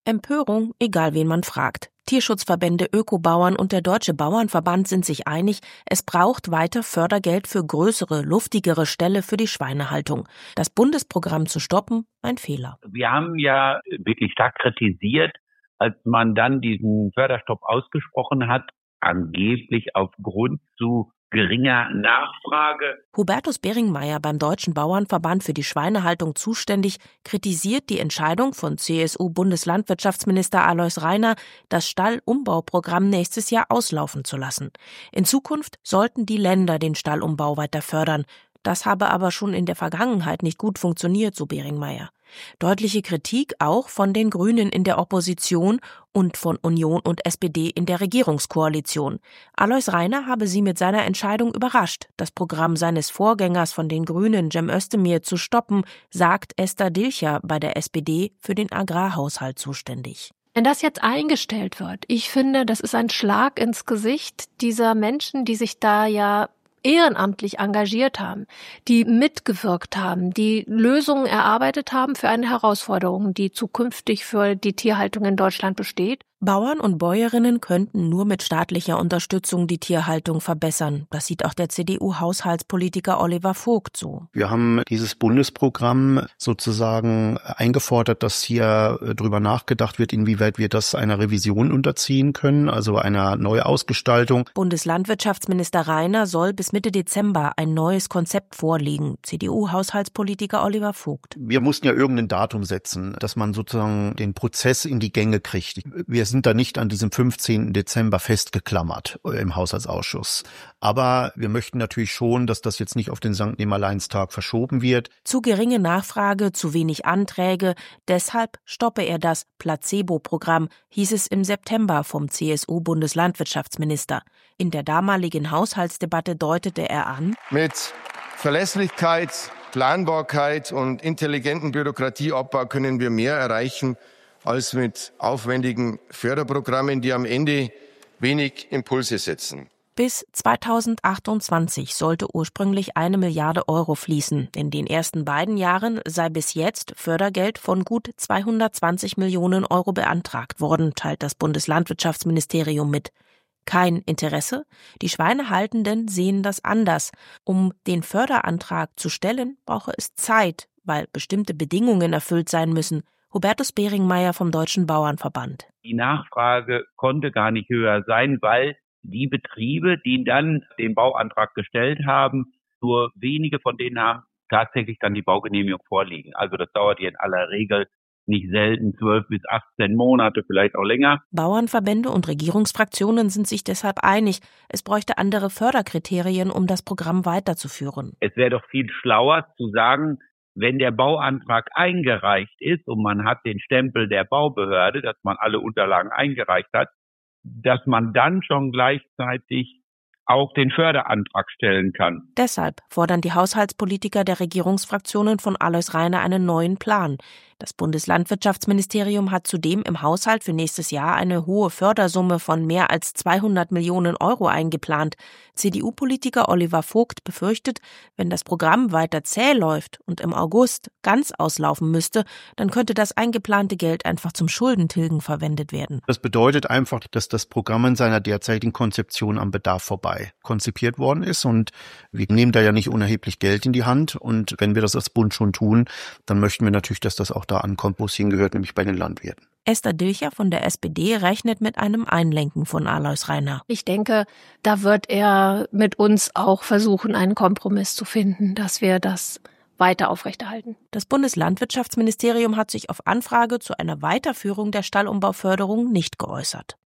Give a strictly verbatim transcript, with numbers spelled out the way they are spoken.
Empörung, egal wen man fragt. Tierschutzverbände, Ökobauern und der Deutsche Bauernverband sind sich einig, es braucht weiter Fördergeld für größere, luftigere Ställe für die Schweinehaltung. Das Bundesprogramm zu stoppen, ein Fehler. Wir haben ja wirklich stark kritisiert, als man dann diesen Förderstopp ausgesprochen hat, angeblich aufgrund zu geringer Nachfrage. Hubertus Beringmeier, beim Deutschen Bauernverband für die Schweinehaltung zuständig, kritisiert die Entscheidung von C S U-Bundeslandwirtschaftsminister Alois Rainer, das Stallumbauprogramm nächstes Jahr auslaufen zu lassen. In Zukunft sollten die Länder den Stallumbau weiter fördern. Das habe aber schon in der Vergangenheit nicht gut funktioniert, so Beringmeier. Deutliche Kritik auch von den Grünen in der Opposition und von Union und S P D in der Regierungskoalition. Alois Rainer habe sie mit seiner Entscheidung überrascht, das Programm seines Vorgängers von den Grünen, Cem Özdemir, zu stoppen, sagt Esther Dilcher, bei der S P D für den Agrarhaushalt zuständig. Wenn das jetzt eingestellt wird, ich finde, das ist ein Schlag ins Gesicht dieser Menschen, die sich da ja ehrenamtlich engagiert haben, die mitgewirkt haben, die Lösungen erarbeitet haben für eine Herausforderung, die zukünftig für die Tierhaltung in Deutschland besteht. Bauern und Bäuerinnen könnten nur mit staatlicher Unterstützung die Tierhaltung verbessern. Das sieht auch der C D U-Haushaltspolitiker Oliver Vogt so. Wir haben dieses Bundesprogramm sozusagen eingefordert, dass hier drüber nachgedacht wird, inwieweit wir das einer Revision unterziehen können, also einer Neuausgestaltung. Bundeslandwirtschaftsminister Rainer soll bis Mitte Dezember ein neues Konzept vorlegen. C D U-Haushaltspolitiker Oliver Vogt. Wir mussten ja irgendein Datum setzen, dass man sozusagen den Prozess in die Gänge kriegt. Wir sind da nicht an diesem fünfzehnten Dezember festgeklammert im Haushaltsausschuss. Aber wir möchten natürlich schon, dass das jetzt nicht auf den Sankt Nimmerleinstag verschoben wird. Zu geringe Nachfrage, zu wenig Anträge. Deshalb stoppe er das Placebo-Programm, hieß es im September vom C S U-Bundeslandwirtschaftsminister. In der damaligen Haushaltsdebatte deutete er an: Mit Verlässlichkeit, Planbarkeit und intelligentem Bürokratieabbau können wir mehr erreichen als mit aufwendigen Förderprogrammen, die am Ende wenig Impulse setzen. Bis zweitausendachtundzwanzig sollte ursprünglich eine Milliarde Euro fließen. In den ersten beiden Jahren sei bis jetzt Fördergeld von gut zweihundertzwanzig Millionen Euro beantragt worden, teilt das Bundeslandwirtschaftsministerium mit. Kein Interesse? Die Schweinehaltenden sehen das anders. Um den Förderantrag zu stellen, brauche es Zeit, weil bestimmte Bedingungen erfüllt sein müssen. Hubertus Beringmeier vom Deutschen Bauernverband. Die Nachfrage konnte gar nicht höher sein, weil die Betriebe, die dann den Bauantrag gestellt haben, nur wenige von denen haben tatsächlich dann die Baugenehmigung vorliegen. Also das dauert hier in aller Regel nicht selten zwölf bis achtzehn Monate, vielleicht auch länger. Bauernverbände und Regierungsfraktionen sind sich deshalb einig, es bräuchte andere Förderkriterien, um das Programm weiterzuführen. Es wäre doch viel schlauer zu sagen, wenn der Bauantrag eingereicht ist und man hat den Stempel der Baubehörde, dass man alle Unterlagen eingereicht hat, dass man dann schon gleichzeitig auch den Förderantrag stellen kann. Deshalb fordern die Haushaltspolitiker der Regierungsfraktionen von Alois Rainer einen neuen Plan. Das Bundeslandwirtschaftsministerium hat zudem im Haushalt für nächstes Jahr eine hohe Fördersumme von mehr als zweihundert Millionen Euro eingeplant. C D U-Politiker Oliver Vogt befürchtet, wenn das Programm weiter zäh läuft und im August ganz auslaufen müsste, dann könnte das eingeplante Geld einfach zum Schuldentilgen verwendet werden. Das bedeutet einfach, dass das Programm in seiner derzeitigen Konzeption am Bedarf vorbei konzipiert worden ist und wir nehmen da ja nicht unerheblich Geld in die Hand und wenn wir das als Bund schon tun, dann möchten wir natürlich, dass das auch da ankommt, wo es hingehört, nämlich bei den Landwirten. Esther Dilcher von der S P D rechnet mit einem Einlenken von Alois Rainer. Ich denke, da wird er mit uns auch versuchen, einen Kompromiss zu finden, dass wir das weiter aufrechterhalten. Das Bundeslandwirtschaftsministerium hat sich auf Anfrage zu einer Weiterführung der Stallumbauförderung nicht geäußert.